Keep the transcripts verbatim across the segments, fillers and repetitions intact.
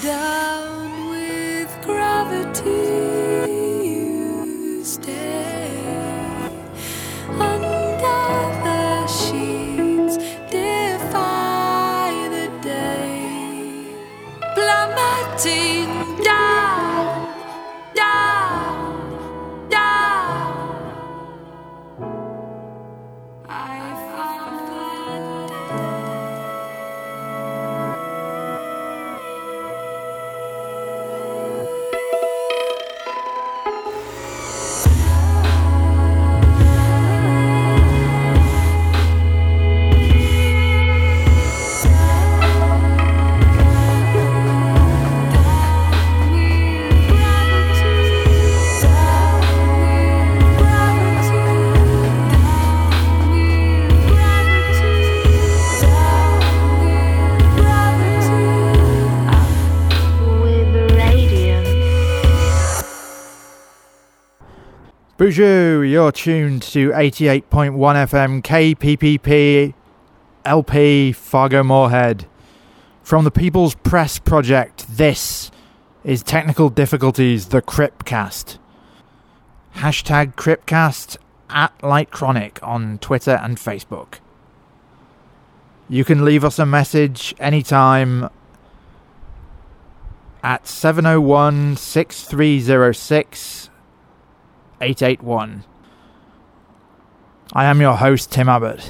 down with gravity, you stay under the sheets, defy the day, plummeting down, down, down. I found that day. Bonjour, you're tuned to eighty-eight point one F M K P P P L P Fargo Moorhead. From the People's Press Project, this is Technical Difficulties, the Cryptcast. Hashtag Cryptcast at Lightchronic on Twitter and Facebook. You can leave us a message anytime at seven oh one, six three oh six eight eight one. I am your host, Tim Abbott.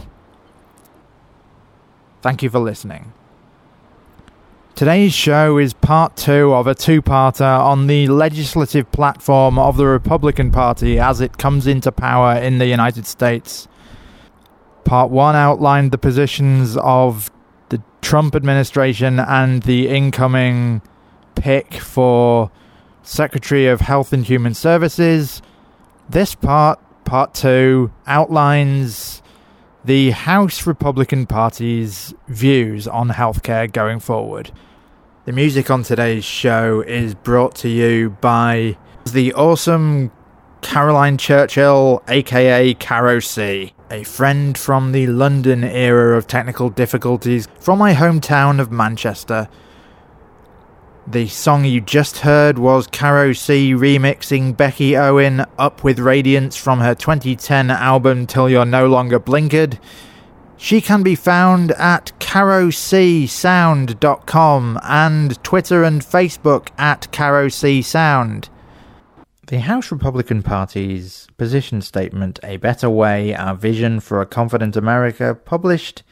Thank you for listening. Today's show is part two of a two-parter on the legislative platform of the Republican Party as it comes into power in the United States. Part one outlined the positions of the Trump administration and the incoming pick for Secretary of Health and Human Services. This part, part two, outlines the House Republican Party's views on healthcare going forward. The music on today's show is brought to you by the awesome Caroline Churchill, aka Caro C, a friend from the London era of technical difficulties from my hometown of Manchester. The song you just heard was Caro C remixing Becky Owen Up With Radiance from her twenty ten album Till You're No Longer Blinkered. She can be found at caro c sound dot com and Twitter and Facebook at caro c sound. The House Republican Party's position statement, A Better Way, Our Vision for a Confident America, published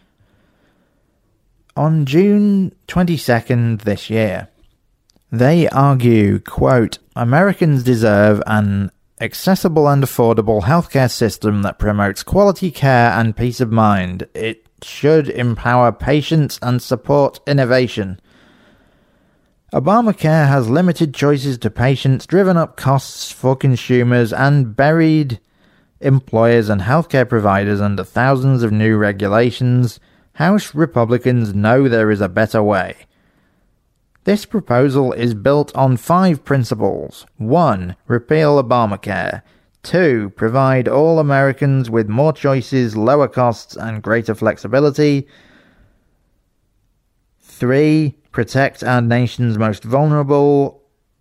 on June twenty-second this year. They argue, quote, Americans deserve an accessible and affordable healthcare system that promotes quality care and peace of mind. It should empower patients and support innovation. Obamacare has limited choices to patients, driven up costs for consumers, and buried employers and healthcare providers under thousands of new regulations. House Republicans know there is a better way. This proposal is built on five principles. one. Repeal Obamacare. two. Provide all Americans with more choices, lower costs, and greater flexibility. three. Protect our nation's most vulnerable.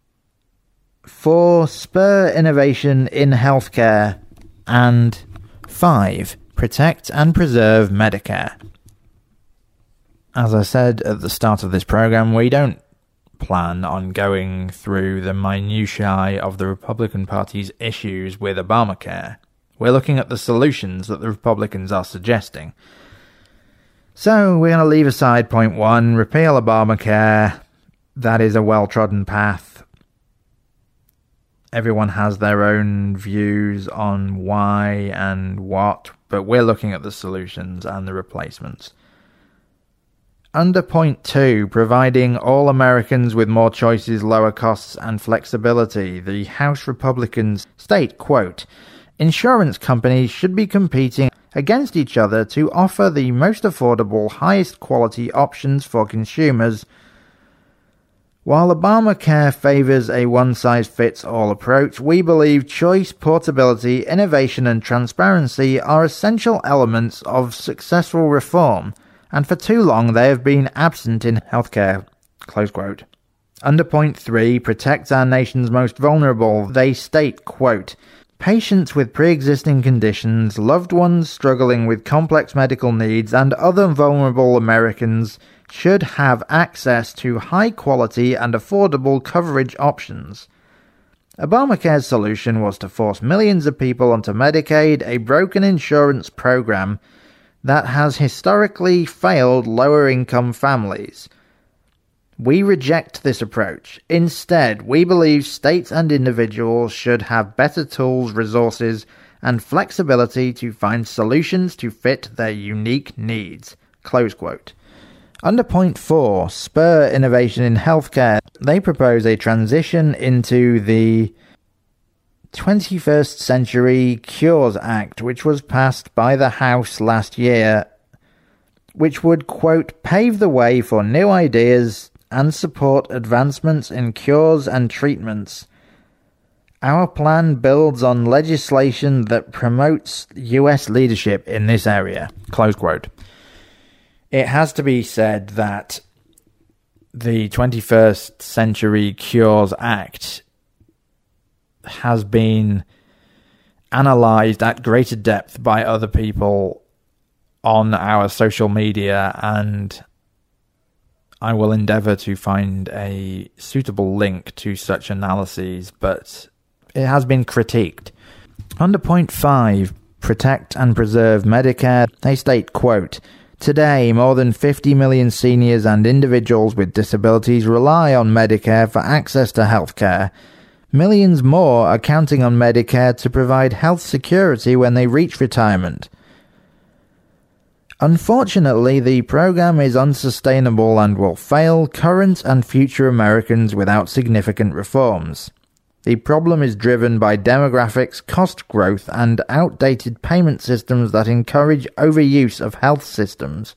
four. Spur innovation in healthcare. And five. Protect and preserve Medicare. As I said at the start of this program, we don't plan on going through the minutiae of the Republican Party's issues with Obamacare. We're looking at the solutions that the Republicans are suggesting. So we're going to leave aside point one, repeal Obamacare. That is a well-trodden path. Everyone has their own views on why and what, but we're looking at the solutions and the replacements. Under point two, providing all Americans with more choices, lower costs, and flexibility, the House Republicans state, quote, Insurance companies should be competing against each other to offer the most affordable, highest quality options for consumers. While Obamacare favors a one-size-fits-all approach, we believe choice, portability, innovation, and transparency are essential elements of successful reform, and for too long they have been absent in healthcare. Close quote. Under point three, protect our nation's most vulnerable, they state, quote, patients with pre-existing conditions, loved ones struggling with complex medical needs, and other vulnerable Americans should have access to high-quality and affordable coverage options. Obamacare's solution was to force millions of people onto Medicaid, a broken insurance program that has historically failed lower-income families. We reject this approach. Instead, we believe states and individuals should have better tools, resources, and flexibility to find solutions to fit their unique needs. Close quote. Under point four, spur innovation in healthcare, they propose a transition into the twenty-first Century Cures Act, which was passed by the House last year, which would, quote, pave the way for new ideas and support advancements in cures and treatments. Our plan builds on legislation that promotes U S leadership in this area. Close quote. It has to be said that the twenty-first Century Cures Act has been analysed at greater depth by other people on our social media, and I will endeavour to find a suitable link to such analyses, but it has been critiqued. Under point five, protect and preserve Medicare, they state, quote, today, more than fifty million seniors and individuals with disabilities rely on Medicare for access to healthcare. Millions more are counting on Medicare to provide health security when they reach retirement. Unfortunately, the program is unsustainable and will fail current and future Americans without significant reforms. The problem is driven by demographics, cost growth, and outdated payment systems that encourage overuse of health systems.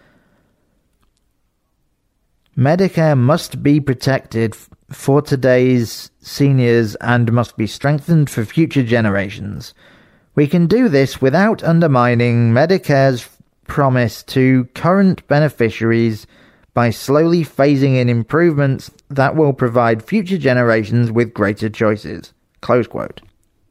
Medicare must be protected for today's seniors and must be strengthened for future generations. We can do this without undermining Medicare's promise to current beneficiaries by slowly phasing in improvements that will provide future generations with greater choices. Close quote.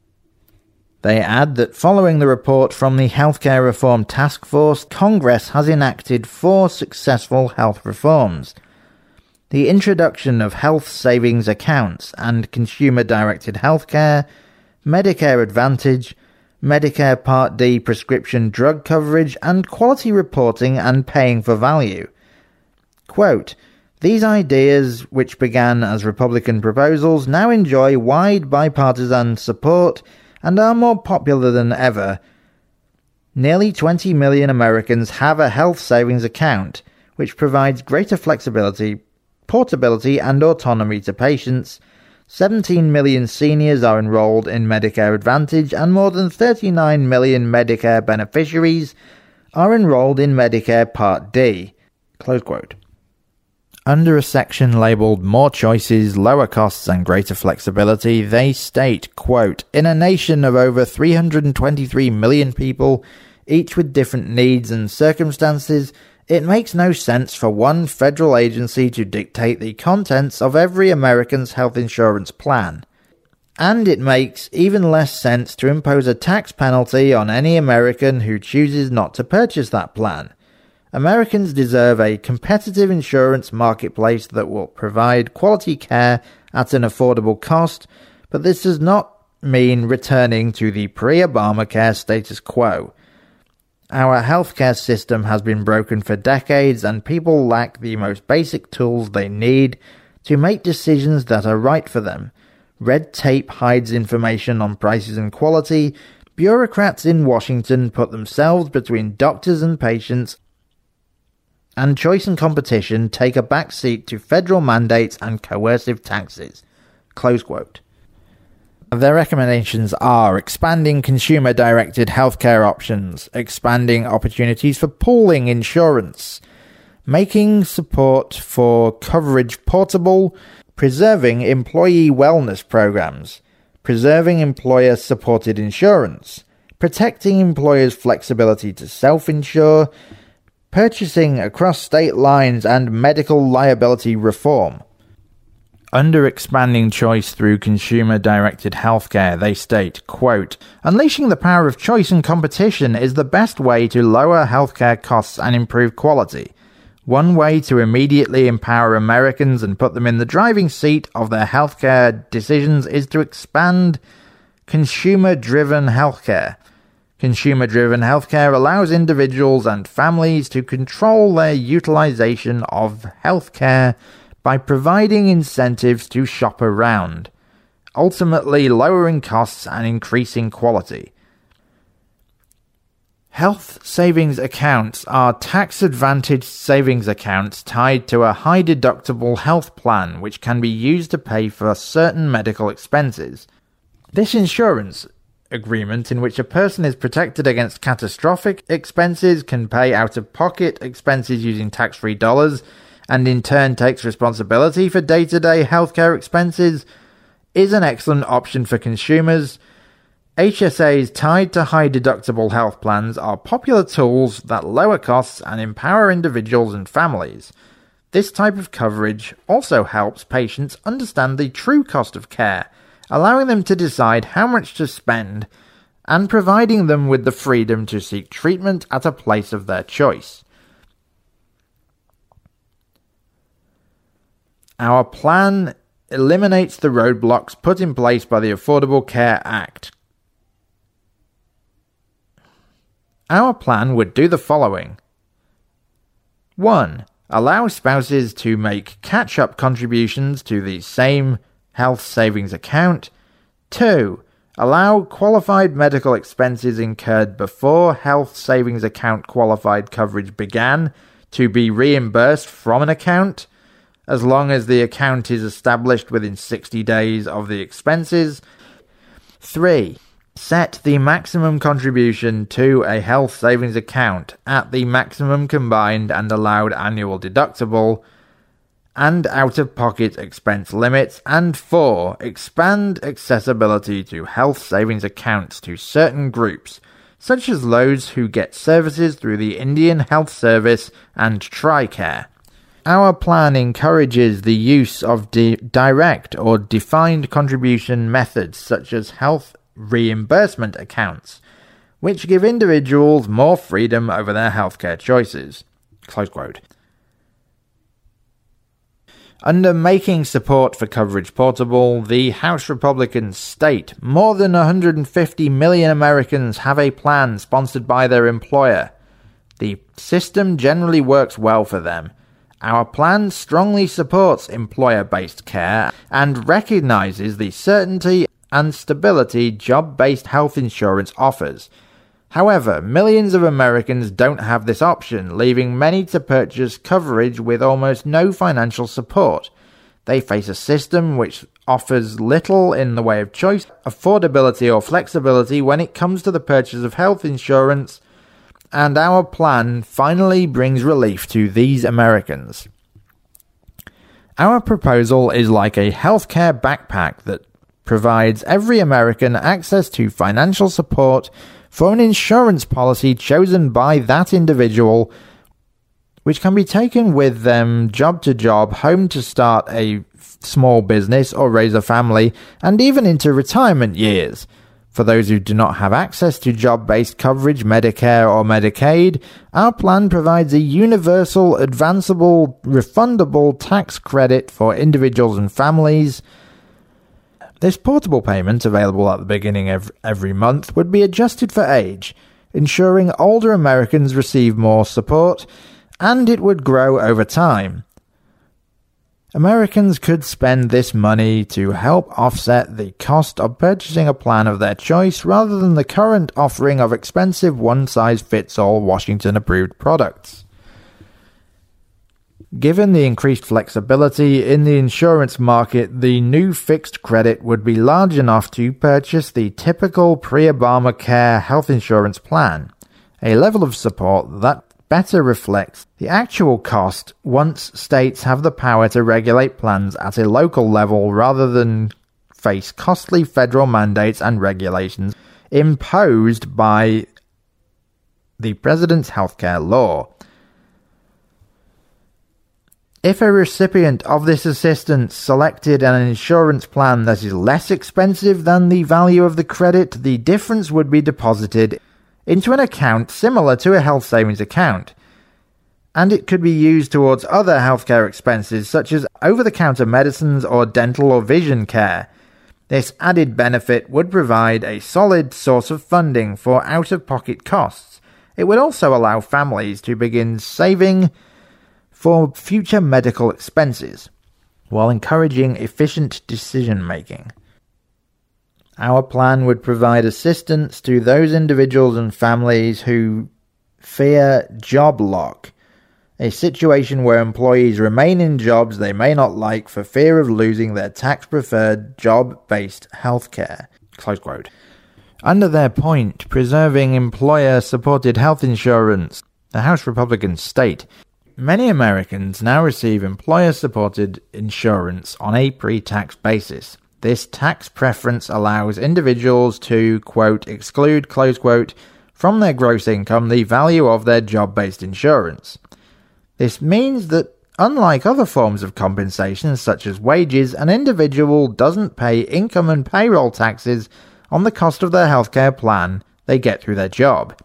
They add that following the report from the Healthcare Reform Task Force, Congress has enacted four successful health reforms. The introduction of health savings accounts and consumer-directed healthcare, Medicare Advantage, Medicare Part D prescription drug coverage, and quality reporting and paying for value. Quote, these ideas, which began as Republican proposals, now enjoy wide bipartisan support and are more popular than ever. Nearly twenty million Americans have a health savings account, which provides greater flexibility, portability, and autonomy to patients. seventeen million seniors are enrolled in Medicare Advantage, and more than thirty-nine million Medicare beneficiaries are enrolled in Medicare Part D. Close quote. Under a section labelled More Choices, Lower Costs and Greater Flexibility, they state, quote, in a nation of over three hundred twenty-three million people, each with different needs and circumstances, it makes no sense for one federal agency to dictate the contents of every American's health insurance plan. And it makes even less sense to impose a tax penalty on any American who chooses not to purchase that plan. Americans deserve a competitive insurance marketplace that will provide quality care at an affordable cost, but this does not mean returning to the pre-Obamacare status quo. Our healthcare system has been broken for decades, and people lack the most basic tools they need to make decisions that are right for them. Red tape hides information on prices and quality. Bureaucrats in Washington put themselves between doctors and patients, and choice and competition take a back seat to federal mandates and coercive taxes. Close quote. Their recommendations are expanding consumer-directed healthcare options, expanding opportunities for pooling insurance, making support for coverage portable, preserving employee wellness programs, preserving employer-supported insurance, protecting employers' flexibility to self-insure, purchasing across state lines, and medical liability reform. Under expanding choice through consumer-directed healthcare, they state, quote, "Unleashing the power of choice and competition is the best way to lower healthcare costs and improve quality. One way to immediately empower Americans and put them in the driving seat of their healthcare decisions is to expand consumer-driven healthcare. Consumer-driven healthcare allows individuals and families to control their utilization of healthcare by providing incentives to shop around, ultimately lowering costs and increasing quality. Health savings accounts are tax-advantaged savings accounts tied to a high-deductible health plan which can be used to pay for certain medical expenses. This insurance agreement, in which a person is protected against catastrophic expenses, can pay out-of-pocket expenses using tax-free dollars, and in turn takes responsibility for day-to-day healthcare expenses, is an excellent option for consumers. H S As tied to high-deductible health plans are popular tools that lower costs and empower individuals and families. This type of coverage also helps patients understand the true cost of care, allowing them to decide how much to spend and providing them with the freedom to seek treatment at a place of their choice. Our plan eliminates the roadblocks put in place by the Affordable Care Act. Our plan would do the following. one. Allow spouses to make catch-up contributions to the same health savings account. two. Allow qualified medical expenses incurred before health savings account qualified coverage began to be reimbursed from an account, as long as the account is established within sixty days of the expenses. three. Set the maximum contribution to a health savings account at the maximum combined and allowed annual deductible and out-of-pocket expense limits. And four. Expand accessibility to health savings accounts to certain groups, such as those who get services through the Indian Health Service and TRICARE. Our plan encourages the use of di- direct or defined contribution methods such as health reimbursement accounts, which give individuals more freedom over their healthcare choices. Close quote. Under Making Support for Coverage Portable, the House Republicans state more than one hundred fifty million Americans have a plan sponsored by their employer. The system generally works well for them. Our plan strongly supports employer-based care and recognizes the certainty and stability job-based health insurance offers. However, millions of Americans don't have this option, leaving many to purchase coverage with almost no financial support. They face a system which offers little in the way of choice, affordability, or flexibility when it comes to the purchase of health insurance, and our plan finally brings relief to these Americans. Our proposal is like a healthcare backpack that provides every American access to financial support for an insurance policy chosen by that individual, which can be taken with them job to job, home to start a small business or raise a family, and even into retirement years. For those who do not have access to job-based coverage, Medicare or Medicaid, our plan provides a universal, advanceable, refundable tax credit for individuals and families. This portable payment, available at the beginning of every month, would be adjusted for age, ensuring older Americans receive more support, and it would grow over time. Americans could spend this money to help offset the cost of purchasing a plan of their choice rather than the current offering of expensive one-size-fits-all Washington-approved products. Given the increased flexibility in the insurance market, the new fixed credit would be large enough to purchase the typical pre-Obamacare health insurance plan, a level of support that better reflects the actual cost once states have the power to regulate plans at a local level rather than face costly federal mandates and regulations imposed by the President's healthcare law. If a recipient of this assistance selected an insurance plan that is less expensive than the value of the credit, the difference would be deposited into an account similar to a health savings account, and it could be used towards other healthcare expenses such as over-the-counter medicines or dental or vision care. This added benefit would provide a solid source of funding for out-of-pocket costs. It would also allow families to begin saving for future medical expenses, while encouraging efficient decision-making. Our plan would provide assistance to those individuals and families who fear job lock, a situation where employees remain in jobs they may not like for fear of losing their tax-preferred job-based healthcare. Close quote. Under their point, preserving employer-supported health insurance, the House Republicans state, many Americans now receive employer-supported insurance on a pre-tax basis. This tax preference allows individuals to, quote, exclude, close quote, from their gross income the value of their job-based insurance. This means that, unlike other forms of compensation such as wages, an individual doesn't pay income and payroll taxes on the cost of their healthcare plan they get through their job.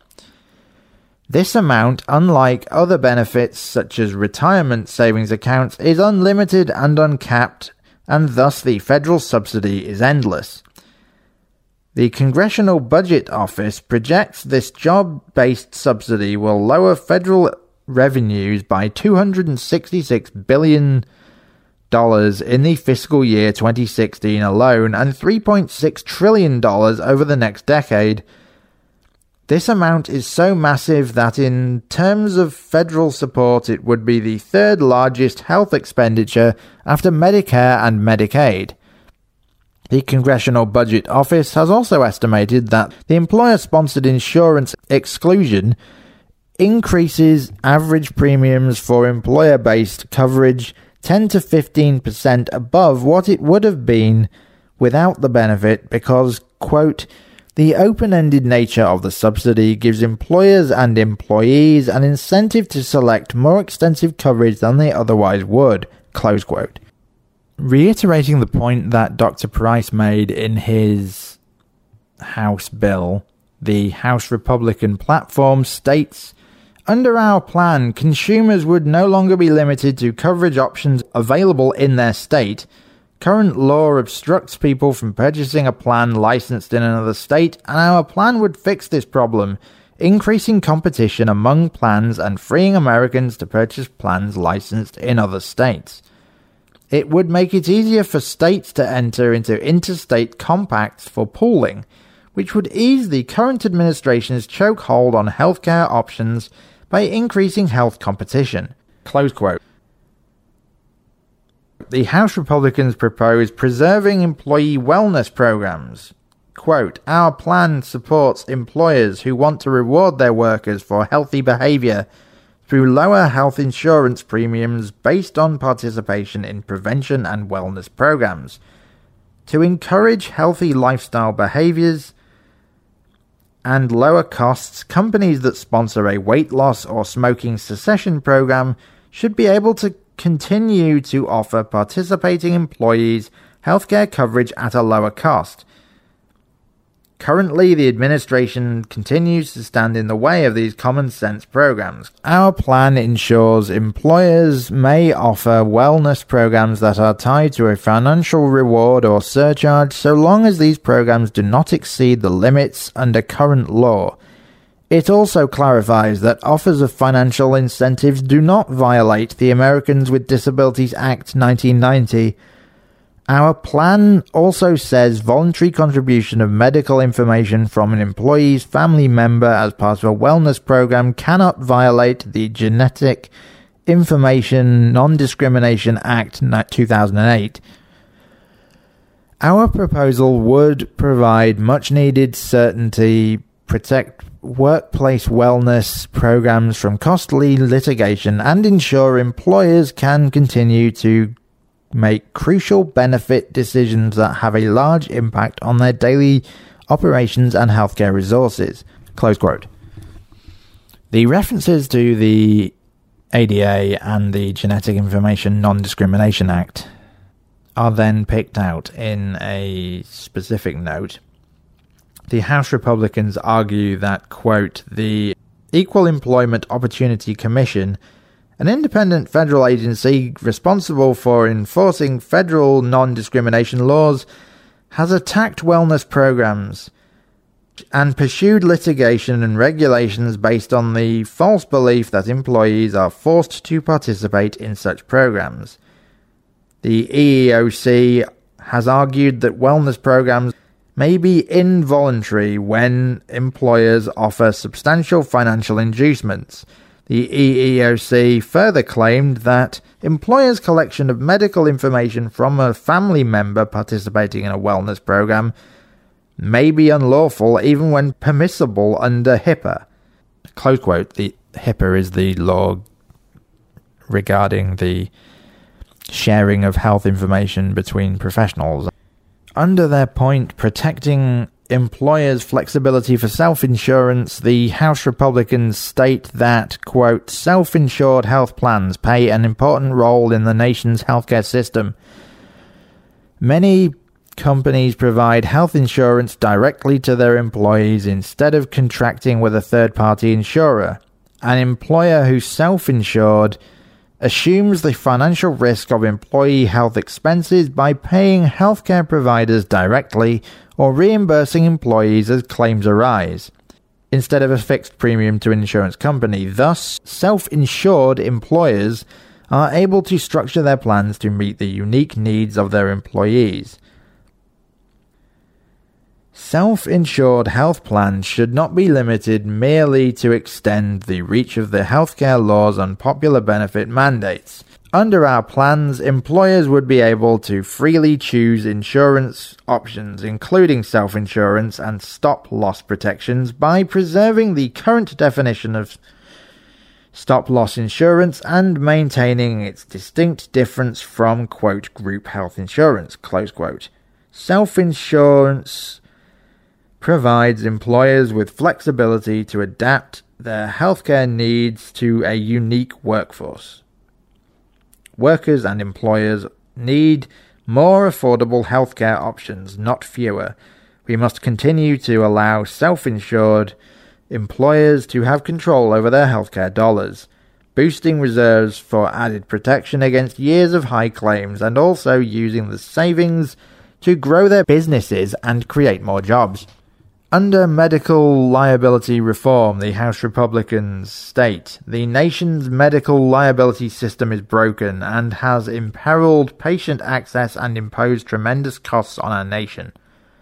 This amount, unlike other benefits such as retirement savings accounts, is unlimited and uncapped, and thus the federal subsidy is endless. The Congressional Budget Office projects this job-based subsidy will lower federal revenues by two hundred sixty-six billion dollars in the fiscal year twenty sixteen alone, and three point six trillion dollars over the next decade. This amount is so massive that in terms of federal support it would be the third largest health expenditure after Medicare and Medicaid. The Congressional Budget Office has also estimated that the employer-sponsored insurance exclusion increases average premiums for employer-based coverage ten to fifteen percent above what it would have been without the benefit because, quote, the open-ended nature of the subsidy gives employers and employees an incentive to select more extensive coverage than they otherwise would, close quote. Reiterating the point that Doctor Price made in his House bill, the House Republican platform states, under our plan, consumers would no longer be limited to coverage options available in their state. Current law obstructs people from purchasing a plan licensed in another state, and our plan would fix this problem, increasing competition among plans and freeing Americans to purchase plans licensed in other states. It would make it easier for states to enter into interstate compacts for pooling, which would ease the current administration's chokehold on healthcare options by increasing health competition. Close quote. The House Republicans propose preserving employee wellness programs. Quote, our plan supports employers who want to reward their workers for healthy behavior through lower health insurance premiums based on participation in prevention and wellness programs. To encourage healthy lifestyle behaviors and lower costs, companies that sponsor a weight loss or smoking cessation program should be able to continue to offer participating employees healthcare coverage at a lower cost. Currently, the administration continues to stand in the way of these common sense programs. Our plan ensures employers may offer wellness programs that are tied to a financial reward or surcharge so long as these programs do not exceed the limits under current law. It also clarifies that offers of financial incentives do not violate the Americans with Disabilities Act nineteen ninety. Our plan also says voluntary contribution of medical information from an employee's family member as part of a wellness program cannot violate the Genetic Information Non-Discrimination Act two thousand eight. Our proposal would provide much-needed certainty, protect workplace wellness programs from costly litigation, and ensure employers can continue to make crucial benefit decisions that have a large impact on their daily operations and healthcare resources. Close quote. The references to the A D A and the Genetic Information Non-Discrimination Act are then picked out in a specific note. The House Republicans argue that, quote, the Equal Employment Opportunity Commission, an independent federal agency responsible for enforcing federal non-discrimination laws, has attacked wellness programs and pursued litigation and regulations based on the false belief that employees are forced to participate in such programs. The E E O C has argued that wellness programs may be involuntary when employers offer substantial financial inducements. The E E O C further claimed that employers' collection of medical information from a family member participating in a wellness program may be unlawful even when permissible under HIPAA. Close quote. The HIPAA is the law regarding the sharing of health information between professionals. Under their point protecting employers' flexibility for self-insurance, the House Republicans state that, quote, self-insured health plans play an important role in the nation's healthcare system. Many companies provide health insurance directly to their employees instead of contracting with a third-party insurer. An employer who's self-insured assumes the financial risk of employee health expenses by paying healthcare providers directly or reimbursing employees as claims arise, instead of a fixed premium to an insurance company. Thus, self-insured employers are able to structure their plans to meet the unique needs of their employees. Self-insured health plans should not be limited merely to extend the reach of the healthcare law's unpopular benefit mandates. Under our plans, employers would be able to freely choose insurance options, including self-insurance and stop-loss protections, by preserving the current definition of stop-loss insurance and maintaining its distinct difference from, quote, group health insurance, close quote. Self-insurance provides employers with flexibility to adapt their healthcare needs to a unique workforce. Workers and employers need more affordable healthcare options, not fewer. We must continue to allow self-insured employers to have control over their healthcare dollars, boosting reserves for added protection against years of high claims and also using the savings to grow their businesses and create more jobs. Under medical liability reform, the House Republicans state, the nation's medical liability system is broken and has imperiled patient access and imposed tremendous costs on our nation.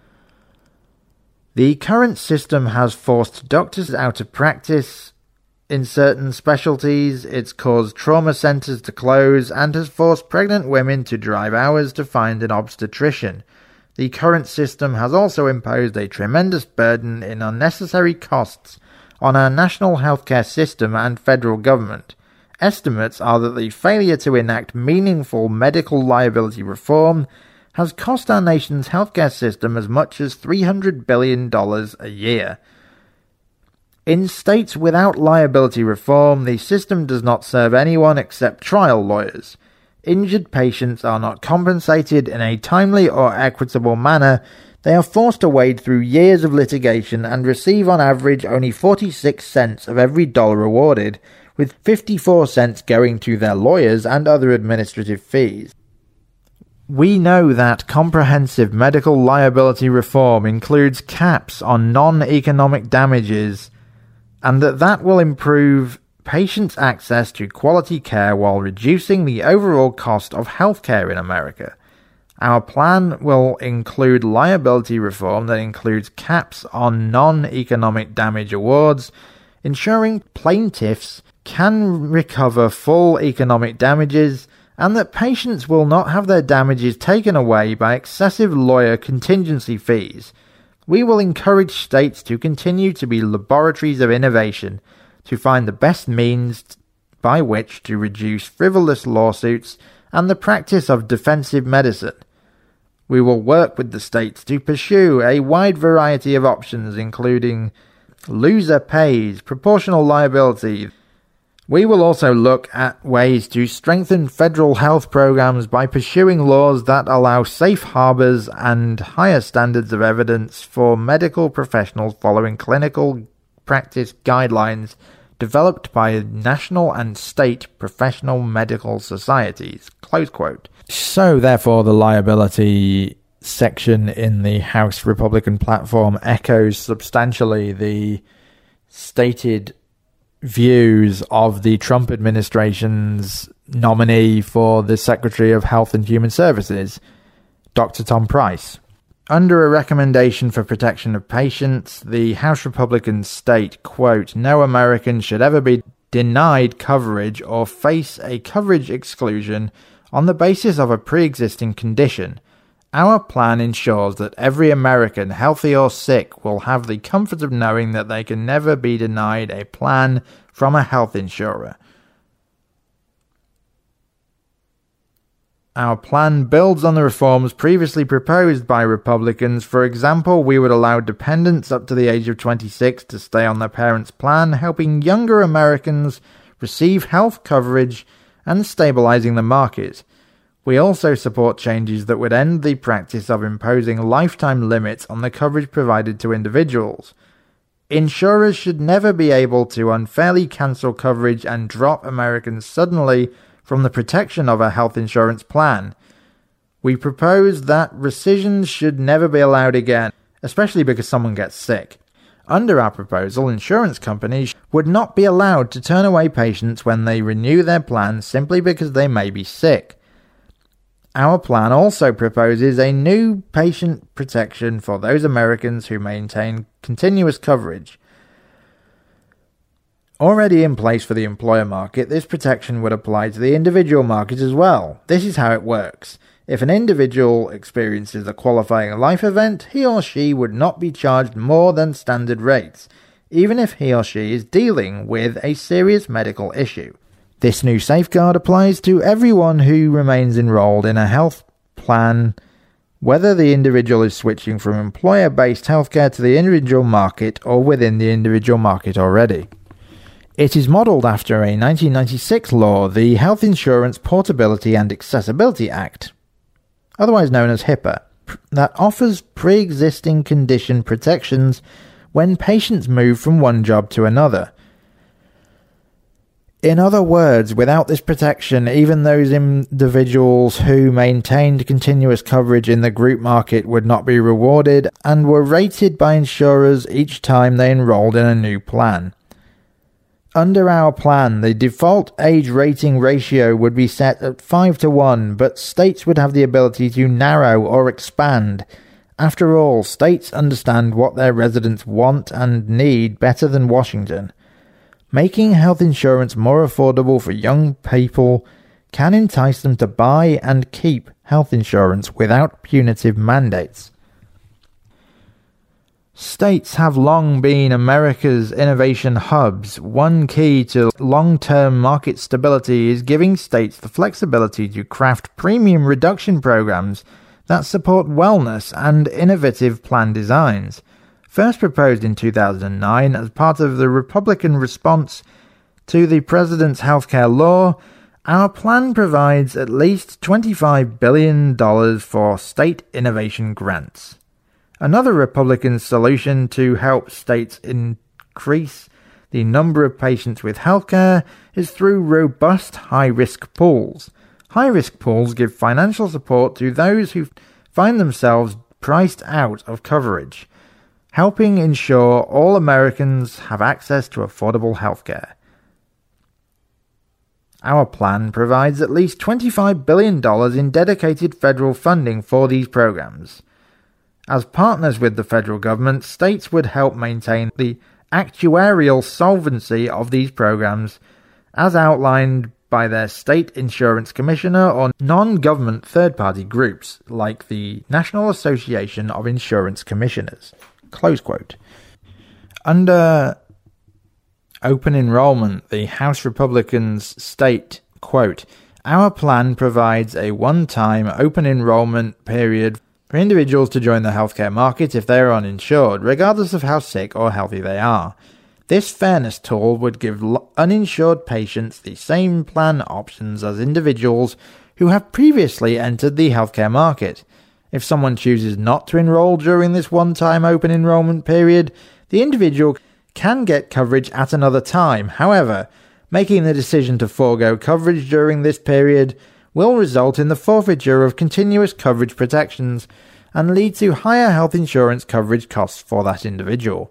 The current system has forced doctors out of practice in certain specialties, it's caused trauma centers to close, and has forced pregnant women to drive hours to find an obstetrician. The current system has also imposed a tremendous burden in unnecessary costs on our national healthcare system and federal government. Estimates are that the failure to enact meaningful medical liability reform has cost our nation's healthcare system as much as three hundred billion dollars a year. In states without liability reform, the system does not serve anyone except trial lawyers. Injured patients are not compensated in a timely or equitable manner. They are forced to wade through years of litigation and receive on average only forty-six cents of every dollar awarded, with fifty-four cents going to their lawyers and other administrative fees. We know that comprehensive medical liability reform includes caps on non-economic damages, and that that will improve patients' access to quality care while reducing the overall cost of healthcare in America. Our plan will include liability reform that includes caps on non-economic damage awards, ensuring plaintiffs can recover full economic damages, and that patients will not have their damages taken away by excessive lawyer contingency fees. We will encourage states to continue to be laboratories of innovation, to find the best means by which to reduce frivolous lawsuits and the practice of defensive medicine. We will work with the states to pursue a wide variety of options, including loser pays, proportional liability. We will also look at ways to strengthen federal health programs by pursuing laws that allow safe harbors and higher standards of evidence for medical professionals following clinical practice guidelines developed by national and state professional medical societies. Close quote. So, therefore, the liability section in the House Republican platform echoes substantially the stated views of the Trump administration's nominee for the Secretary of Health and Human Services, Doctor Tom Price. Under a recommendation for protection of patients, the House Republicans state, quote, "No American should ever be denied coverage or face a coverage exclusion on the basis of a pre-existing condition. Our plan ensures that every American, healthy or sick, will have the comfort of knowing that they can never be denied a plan from a health insurer. Our plan builds on the reforms previously proposed by Republicans. For example, we would allow dependents up to the age of twenty-six to stay on their parents' plan, helping younger Americans receive health coverage and stabilizing the market. We also support changes that would end the practice of imposing lifetime limits on the coverage provided to individuals. Insurers should never be able to unfairly cancel coverage and drop Americans suddenly from the protection of a health insurance plan. We propose that rescissions should never be allowed again, especially because someone gets sick. Under our proposal, insurance companies would not be allowed to turn away patients when they renew their plans simply because they may be sick. Our plan also proposes a new patient protection for those Americans who maintain continuous coverage. Already in place for the employer market, this protection would apply to the individual market as well. This is how it works. If an individual experiences a qualifying life event, he or she would not be charged more than standard rates, even if he or she is dealing with a serious medical issue. This new safeguard applies to everyone who remains enrolled in a health plan, whether the individual is switching from employer-based healthcare to the individual market or within the individual market already. It is modelled after a nineteen ninety-six law, the Health Insurance Portability and Accessibility Act, otherwise known as HIPAA, that offers pre-existing condition protections when patients move from one job to another. In other words, without this protection, even those individuals who maintained continuous coverage in the group market would not be rewarded and were rated by insurers each time they enrolled in a new plan. Under our plan, the default age rating ratio would be set at five to one, but states would have the ability to narrow or expand. After all, states understand what their residents want and need better than Washington. Making health insurance more affordable for young people can entice them to buy and keep health insurance without punitive mandates. States have long been America's innovation hubs. One key to long-term market stability is giving states the flexibility to craft premium reduction programs that support wellness and innovative plan designs. First proposed in two thousand nine as part of the Republican response to the President's healthcare law, our plan provides at least twenty-five billion dollars for state innovation grants. Another Republican solution to help states increase the number of patients with healthcare is through robust high-risk pools. High-risk pools give financial support to those who find themselves priced out of coverage, helping ensure all Americans have access to affordable healthcare. Our plan provides at least twenty-five billion dollars in dedicated federal funding for these programs. As partners with the federal government, states would help maintain the actuarial solvency of these programs as outlined by their state insurance commissioner or non-government third-party groups like the National Association of Insurance Commissioners. Close quote. Under open enrollment, the House Republicans state, quote, "Our plan provides a one-time open enrollment period for individuals to join the healthcare market if they are uninsured, regardless of how sick or healthy they are. This fairness tool would give uninsured patients the same plan options as individuals who have previously entered the healthcare market. If someone chooses not to enroll during this one-time open enrollment period, the individual can get coverage at another time. However, making the decision to forego coverage during this period will result in the forfeiture of continuous coverage protections and lead to higher health insurance coverage costs for that individual.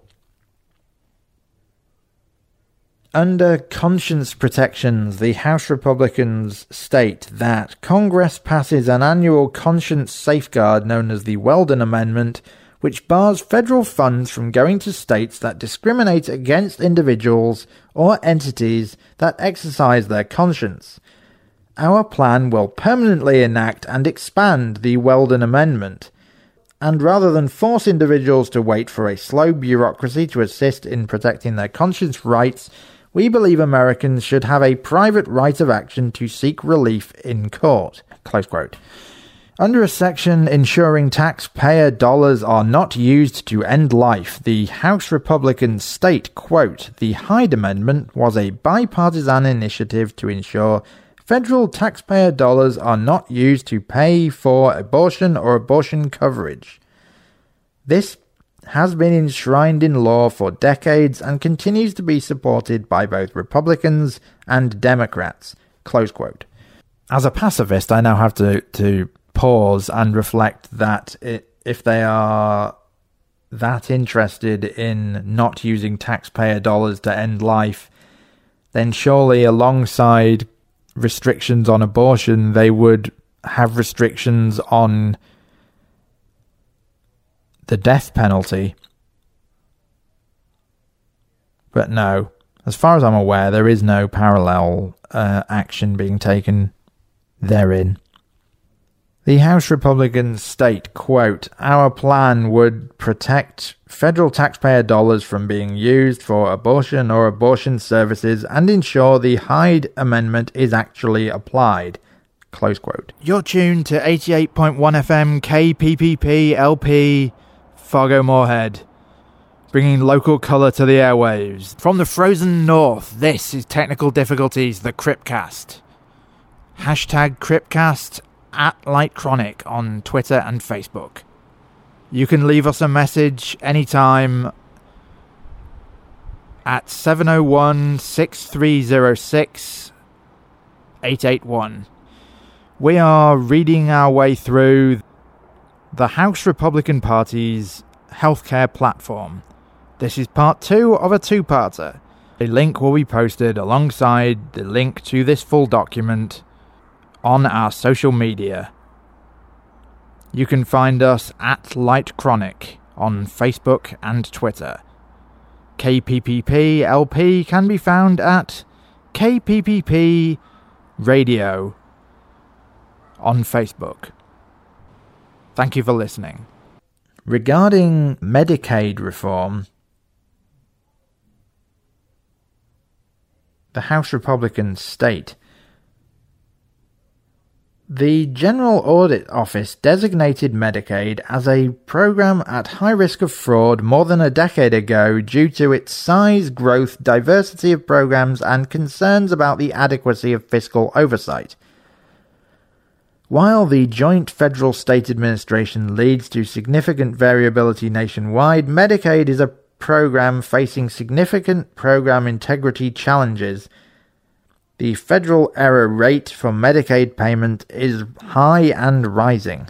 Under conscience protections, the House Republicans state that Congress passes an annual conscience safeguard known as the Weldon Amendment, which bars federal funds from going to states that discriminate against individuals or entities that exercise their conscience. Our plan will permanently enact and expand the Weldon Amendment, and rather than force individuals to wait for a slow bureaucracy to assist in protecting their conscience rights, we believe Americans should have a private right of action to seek relief in court. Close quote. Under a section ensuring taxpayer dollars are not used to end life, the House Republicans state, quote, "The Hyde Amendment was a bipartisan initiative to ensure federal taxpayer dollars are not used to pay for abortion or abortion coverage. This has been enshrined in law for decades and continues to be supported by both Republicans and Democrats." Close quote. As a pacifist, I now have to, to pause and reflect that it, if they are that interested in not using taxpayer dollars to end life, then surely alongside restrictions on abortion, they would have restrictions on the death penalty. But no, as far as I'm aware, there is no parallel uh, action being taken therein. The House Republicans state, quote, "Our plan would protect federal taxpayer dollars from being used for abortion or abortion services and ensure the Hyde Amendment is actually applied." Close quote. You're tuned to eighty-eight point one F M K P P P L P Fargo Moorhead, bringing local colour to the airwaves. From the frozen north, this is Technical Difficulties, the Cryptcast. Hashtag Cryptcast at Light Chronic on Twitter and Facebook. You can leave us a message anytime at seven oh one, six three oh six, eight eight one. We are reading our way through the House Republican Party's healthcare platform. This is part two of a two-parter. A link will be posted alongside the link to this full document on our social media. You can find us at Light Chronic on Facebook and Twitter. K P P P L P can be found at K P P P Radio on Facebook. Thank you for listening. Regarding Medicaid reform, the House Republicans state, "The General Audit Office designated Medicaid as a program at high risk of fraud more than a decade ago due to its size, growth, diversity of programs, and concerns about the adequacy of fiscal oversight. While the joint federal-state administration leads to significant variability nationwide, Medicaid is a program facing significant program integrity challenges. The federal error rate for Medicaid payment is high and rising."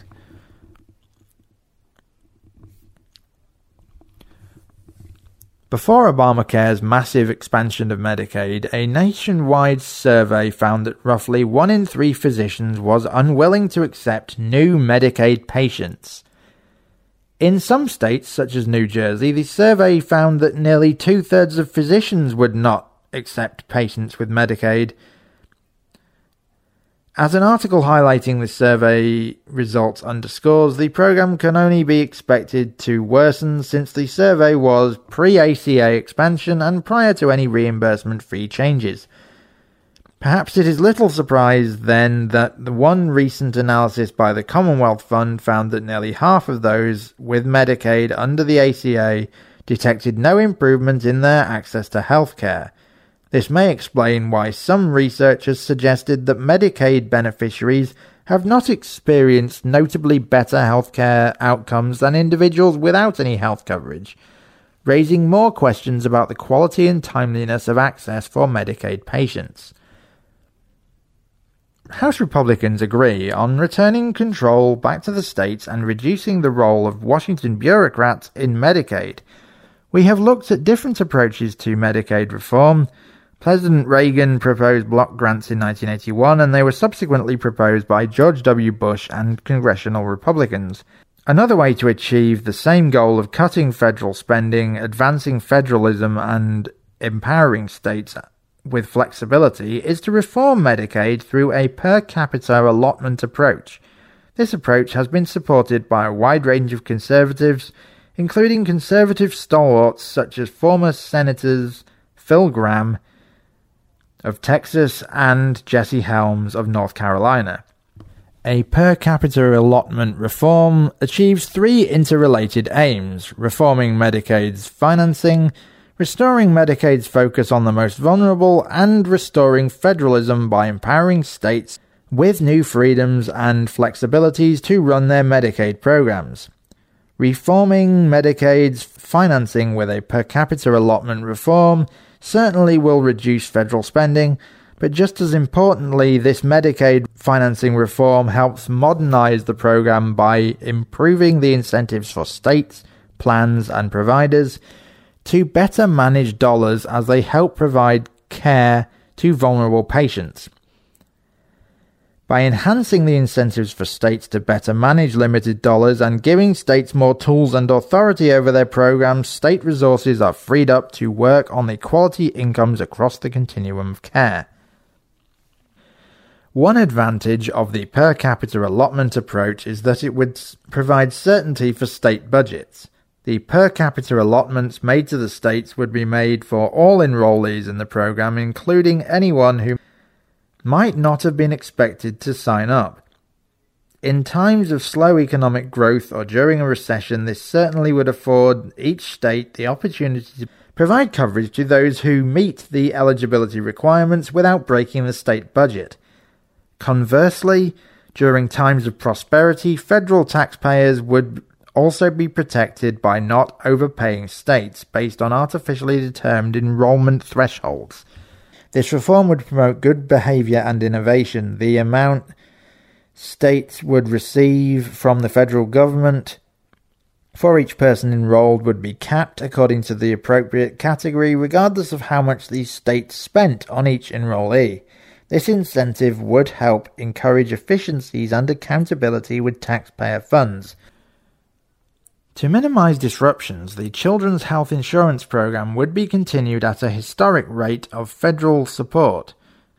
Before Obamacare's massive expansion of Medicaid, a nationwide survey found that roughly one in three physicians was unwilling to accept new Medicaid patients. In some states, such as New Jersey, the survey found that nearly two-thirds of physicians would not accept patients with Medicaid. As an article highlighting the survey results underscores, the program can only be expected to worsen since the survey was pre-A C A expansion and prior to any reimbursement fee changes. Perhaps it is little surprise then that the one recent analysis by the Commonwealth Fund found that nearly half of those with Medicaid under the A C A detected no improvement in their access to health care. This may explain why some researchers suggested that Medicaid beneficiaries have not experienced notably better healthcare outcomes than individuals without any health coverage, raising more questions about the quality and timeliness of access for Medicaid patients. House Republicans agree on returning control back to the states and reducing the role of Washington bureaucrats in Medicaid. We have looked at different approaches to Medicaid reform. President Reagan proposed block grants in nineteen eighty-one, and they were subsequently proposed by George W. Bush and congressional Republicans. Another way to achieve the same goal of cutting federal spending, advancing federalism, and empowering states with flexibility is to reform Medicaid through a per capita allotment approach. This approach has been supported by a wide range of conservatives, including conservative stalwarts such as former Senators Phil Gramm of Texas and Jesse Helms of North Carolina. A per capita allotment reform achieves three interrelated aims: reforming Medicaid's financing, restoring Medicaid's focus on the most vulnerable, and restoring federalism by empowering states with new freedoms and flexibilities to run their Medicaid programs. Reforming Medicaid's financing with a per capita allotment reform certainly will reduce federal spending, but just as importantly, this Medicaid financing reform helps modernize the program by improving the incentives for states, plans, and providers to better manage dollars as they help provide care to vulnerable patients. By enhancing the incentives for states to better manage limited dollars and giving states more tools and authority over their programs, state resources are freed up to work on the quality incomes across the continuum of care. One advantage of the per capita allotment approach is that it would provide certainty for state budgets. The per capita allotments made to the states would be made for all enrollees in the program, including anyone who might not have been expected to sign up. In times of slow economic growth or during a recession, this certainly would afford each state the opportunity to provide coverage to those who meet the eligibility requirements without breaking the state budget. Conversely, during times of prosperity, federal taxpayers would also be protected by not overpaying states based on artificially determined enrollment thresholds. This reform would promote good behavior and innovation. The amount states would receive from the federal government for each person enrolled would be capped according to the appropriate category, regardless of how much the states spent on each enrollee. This incentive would help encourage efficiencies and accountability with taxpayer funds. To minimize disruptions, the Children's Health Insurance Program would be continued at a historic rate of federal support.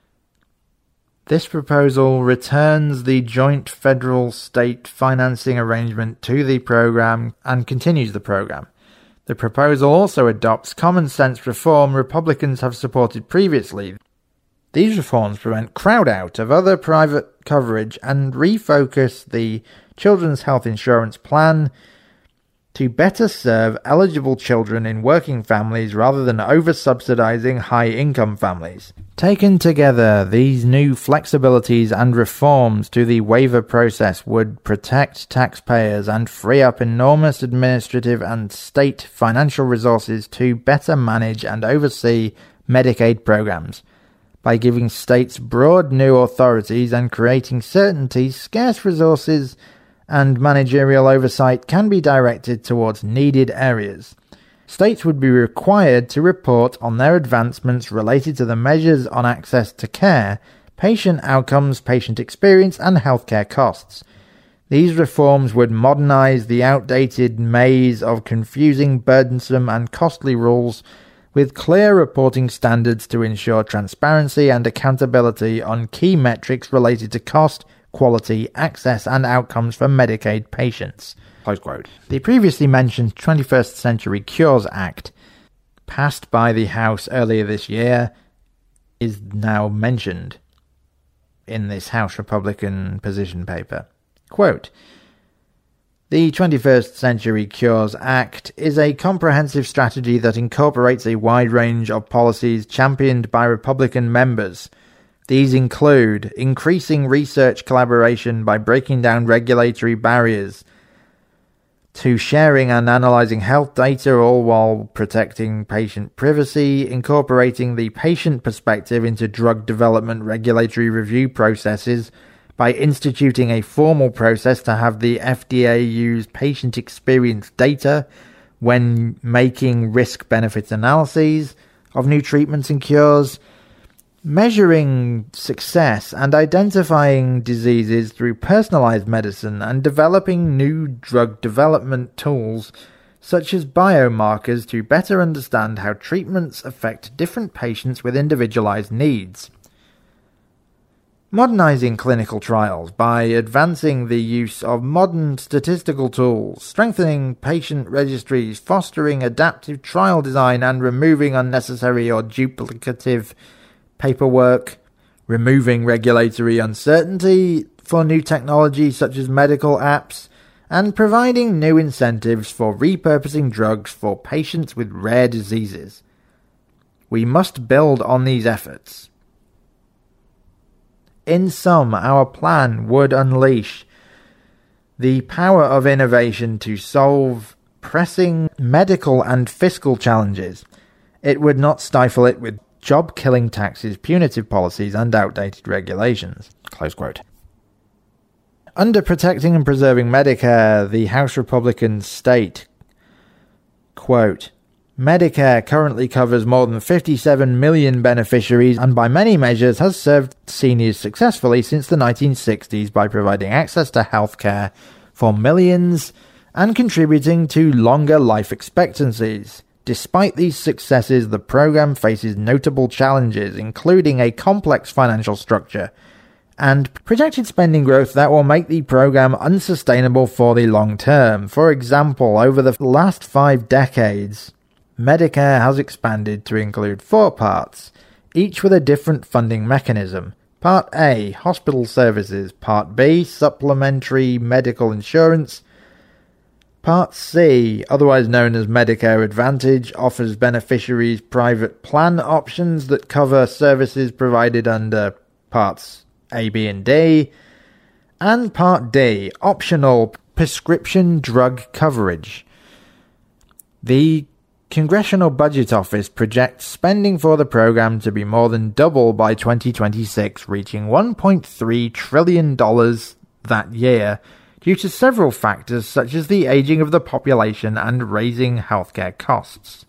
This proposal returns the joint federal-state financing arrangement to the program and continues the program. The proposal also adopts common-sense reform Republicans have supported previously. These reforms prevent crowd-out of other private coverage and refocus the Children's Health Insurance Plan to better serve eligible children in working families rather than over-subsidizing high-income families. Taken together, these new flexibilities and reforms to the waiver process would protect taxpayers and free up enormous administrative and state financial resources to better manage and oversee Medicaid programs. By giving states broad new authorities and creating certainty, scarce resources and managerial oversight can be directed towards needed areas. States would be required to report on their advancements related to the measures on access to care, patient outcomes, patient experience, and healthcare costs. These reforms would modernize the outdated maze of confusing, burdensome, and costly rules with clear reporting standards to ensure transparency and accountability on key metrics related to cost, quality, access, and outcomes for Medicaid patients. Close quote. The previously mentioned twenty-first Century Cures Act, passed by the House earlier this year, is now mentioned in this House Republican position paper. Quote, The twenty-first Century Cures Act is a comprehensive strategy that incorporates a wide range of policies championed by Republican members. These include increasing research collaboration by breaking down regulatory barriers to sharing and analyzing health data, all while protecting patient privacy, incorporating the patient perspective into drug development regulatory review processes by instituting a formal process to have the F D A use patient experience data when making risk-benefit analyses of new treatments and cures, measuring success and identifying diseases through personalized medicine, and developing new drug development tools such as biomarkers to better understand how treatments affect different patients with individualized needs. Modernizing clinical trials by advancing the use of modern statistical tools, strengthening patient registries, fostering adaptive trial design, and removing unnecessary or duplicative paperwork, removing regulatory uncertainty for new technology such as medical apps, and providing new incentives for repurposing drugs for patients with rare diseases. We must build on these efforts. In sum, our plan would unleash the power of innovation to solve pressing medical and fiscal challenges. It would not stifle it with job-killing taxes, punitive policies, and outdated regulations. Close quote. Under Protecting and Preserving Medicare, the House Republicans state, quote, Medicare currently covers more than fifty-seven million beneficiaries and by many measures has served seniors successfully since the nineteen sixties by providing access to health care for millions and contributing to longer life expectancies. Despite these successes, the program faces notable challenges, including a complex financial structure and projected spending growth that will make the program unsustainable for the long term. For example, over the last five decades, Medicare has expanded to include four parts, each with a different funding mechanism. Part A, hospital services. Part B, supplementary medical insurance. Part C, otherwise known as Medicare Advantage, offers beneficiaries private plan options that cover services provided under Parts A, B, and D. And Part D, optional prescription drug coverage. The Congressional Budget Office projects spending for the program to be more than double by twenty twenty-six, reaching one point three trillion dollars that year, due to several factors such as the aging of the population and raising healthcare costs.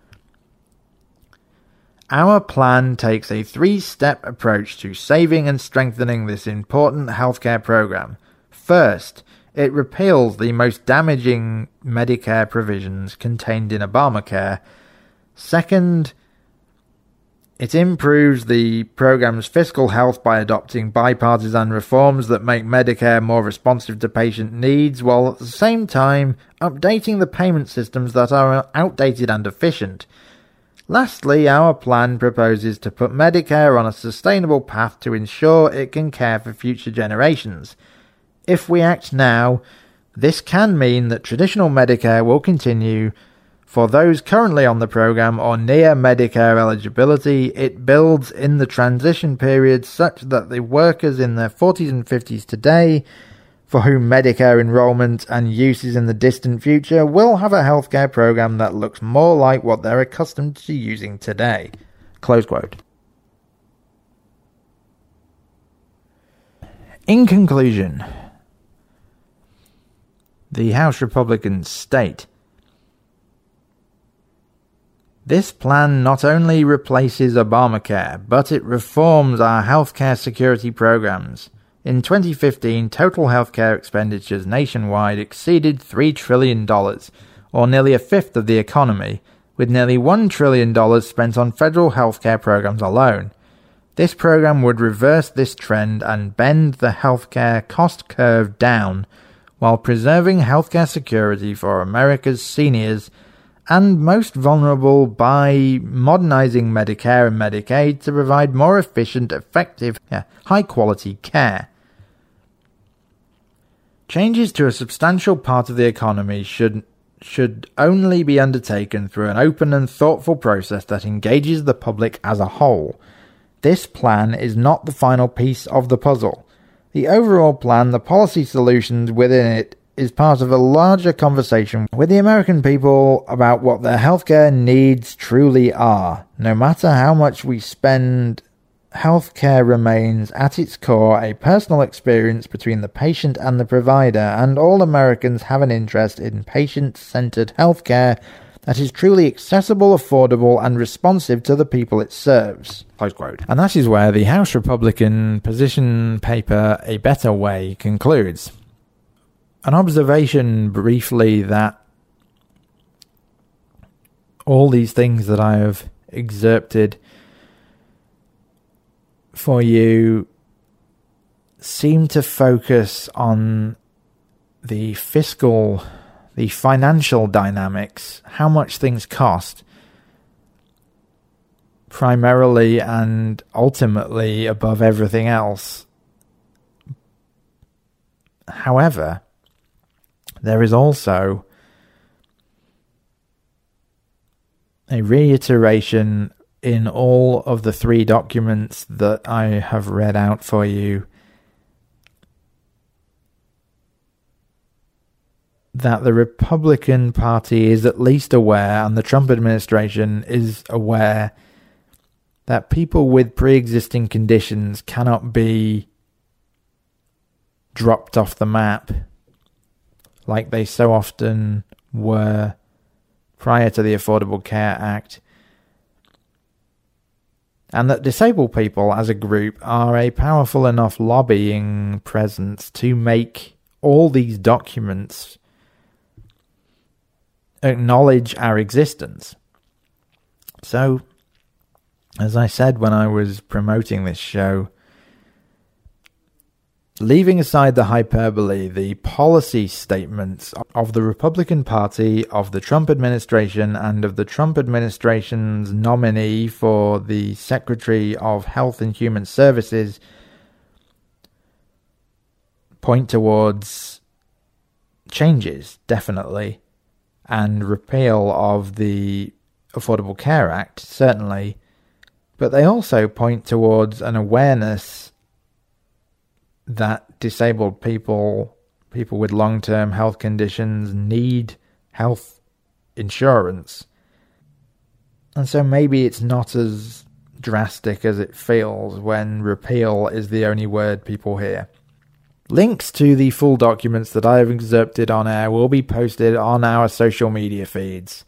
Our plan takes a three-step approach to saving and strengthening this important healthcare program. First, it repeals the most damaging Medicare provisions contained in Obamacare. Second, it improves the program's fiscal health by adopting bipartisan reforms that make Medicare more responsive to patient needs, while at the same time updating the payment systems that are outdated and efficient. Lastly, our plan proposes to put Medicare on a sustainable path to ensure it can care for future generations. If we act now, this can mean that traditional Medicare will continue. For those currently on the program or near Medicare eligibility, it builds in the transition period such that the workers in their forties and fifties today, for whom Medicare enrollment and use is in the distant future, will have a healthcare program that looks more like what they're accustomed to using today. Close quote. In conclusion, the House Republicans state, this plan not only replaces Obamacare, but it reforms our healthcare security programs. In twenty fifteen, total healthcare expenditures nationwide exceeded three trillion dollars, or nearly a fifth of the economy, with nearly one trillion dollars spent on federal healthcare programs alone. This program would reverse this trend and bend the healthcare cost curve down, while preserving healthcare security for America's seniors and most vulnerable by modernizing Medicare and Medicaid to provide more efficient, effective, yeah, high-quality care. Changes to a substantial part of the economy should should only be undertaken through an open and thoughtful process that engages the public as a whole. This plan is not the final piece of the puzzle. The overall plan, the policy solutions within it, is part of a larger conversation with the American people about what their healthcare needs truly are. No matter how much we spend, healthcare remains at its core a personal experience between the patient and the provider, and all Americans have an interest in patient-centered healthcare that is truly accessible, affordable, and responsive to the people it serves. Close quote. And that is where the House Republican position paper, A Better Way, concludes. An observation briefly that all these things that I have excerpted for you seem to focus on the fiscal, the financial dynamics, how much things cost, primarily and ultimately above everything else. However, there is also a reiteration in all of the three documents that I have read out for you that the Republican Party is at least aware, and the Trump administration is aware, that people with pre-existing conditions cannot be dropped off the map like they so often were prior to the Affordable Care Act, and that disabled people as a group are a powerful enough lobbying presence to make all these documents acknowledge our existence. So, as I said when I was promoting this show, leaving aside the hyperbole, the policy statements of the Republican Party, of the Trump administration, and of the Trump administration's nominee for the Secretary of Health and Human Services point towards changes, definitely, and repeal of the Affordable Care Act, certainly, but they also point towards an awareness that disabled people, people with long-term health conditions, need health insurance. And so maybe it's not as drastic as it feels when repeal is the only word people hear. Links to the full documents that I have excerpted on air will be posted on our social media feeds.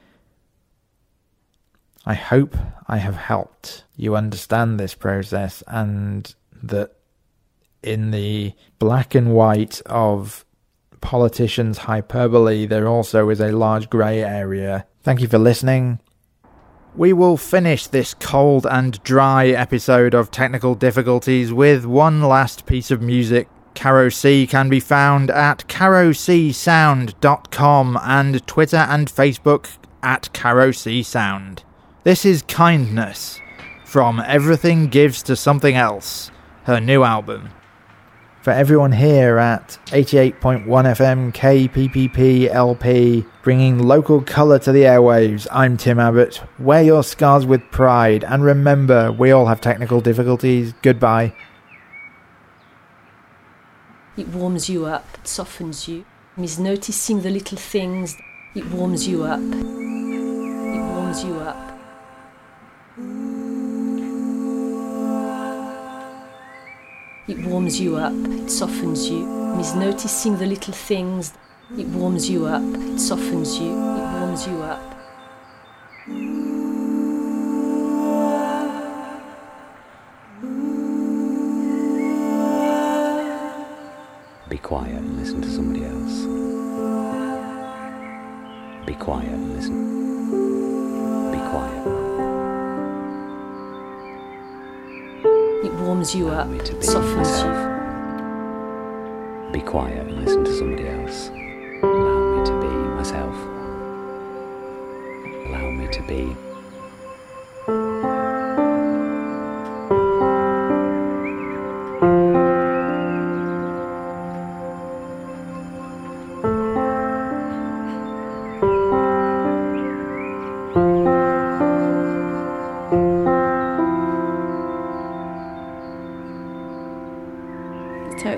I hope I have helped you understand this process, and that in the black and white of politicians' hyperbole, there also is a large grey area. Thank you for listening. We will finish this cold and dry episode of Technical Difficulties with one last piece of music. Caro C can be found at caro c sound dot com and Twitter and Facebook at caro c sound. This is Kindness from Everything Gives to Something Else, her new album. For everyone here at eighty-eight point one F M K P P P L P, bringing local colour to the airwaves, I'm Tim Abbott. Wear your scars with pride, and remember, we all have technical difficulties. Goodbye. It warms you up, it softens you. It's noticing the little things. It warms you up. It warms you up. It warms you up, it softens you. It's noticing the little things. It warms you up, it softens you. It warms you up. Be quiet and listen to somebody else. Be quiet and listen. Be quiet. It warms you Allow up, me to it be softens myself. you. Be quiet and listen to somebody else. Allow me to be myself. Allow me to be.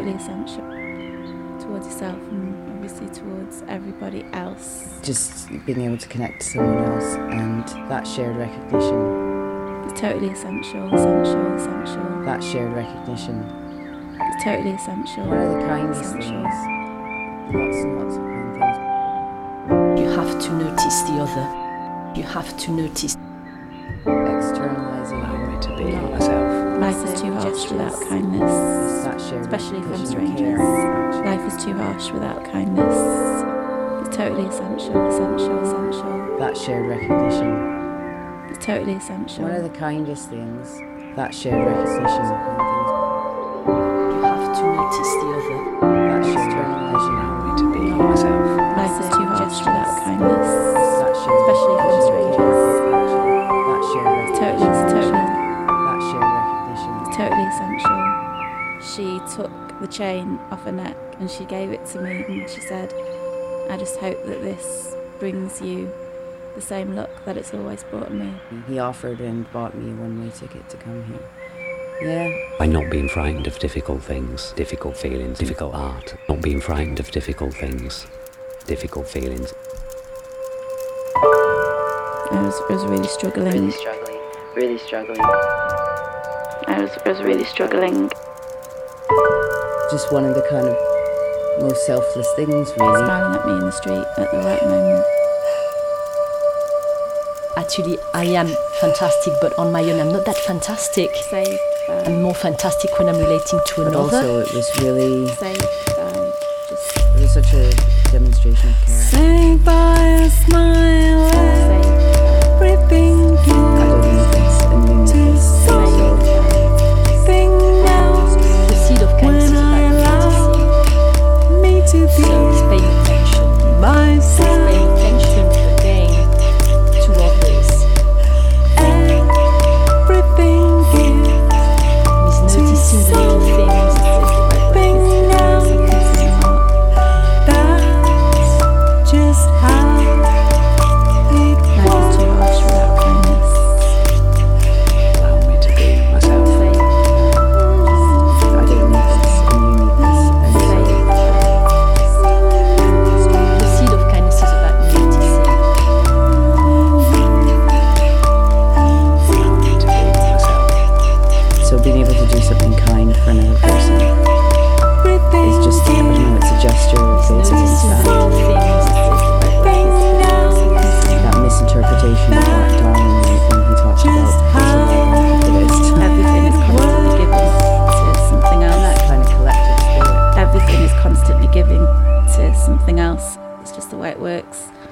totally essential towards yourself and obviously towards everybody else. Just being able to connect to someone else and that shared recognition. It's totally essential, essential, essential. That shared recognition. It's totally essential. One of the kindest essential. things. Lots and lots of kind things. You have to notice the other. You have to notice. Externalizing. Allow me to be myself. Life is too harsh without kindness, That shared especially from recognition, strangers. care, Life is too harsh without kindness. It's totally essential, essential, essential. That shared recognition. It's totally essential. One of the kindest things. That shared recognition. You have to notice the other. That shared recognition. Allow me to be myself. Life is too harsh without kindness, That shared especially from recognition, strangers. care, That shared It's totally, it's recognition. totally, That shared recognition. it's totally essential. She took the chain off her neck and she gave it to me and she said, I just hope that this brings you the same luck that it's always brought me. He offered and bought me a one-way ticket to come here. Yeah. By not being frightened of difficult things, difficult feelings, difficult art. Not being frightened of difficult things, difficult feelings. I was, I was really struggling. Really struggling. Really struggling. I was, I was really struggling. Just one of the kind of most selfless things, really. Smiling at me in the street at the right moment. Actually, I am fantastic, but on my own, I'm not that fantastic. Saved by, I'm more fantastic when I'm relating to But another. also it was really, saved by just it was such a demonstration of care. Saved by a smile, saved everything I don't need this and you need this. So thing now. The seed of kindness is When I about noticing. Me to So be it's paying attention. It's myself. paying attention again to others. Everything gives It's noticing the little things. thing now. That's just how it life is too harsh without kindness. Allow me to be myself. Saved, I don't need this and you need this. And so The seed of kindness is about noticing. Allow me to be myself. So being able to do something kind for another person everything is just, I don't know, it's a gesture of Noticing faith. the little things. thing now. That misinterpretation of Mark Darwin when he talks about Just how activist. everything is constantly giving to something And else. that kind of collective spirit. Everything is constantly giving to something else. It's just the way it works.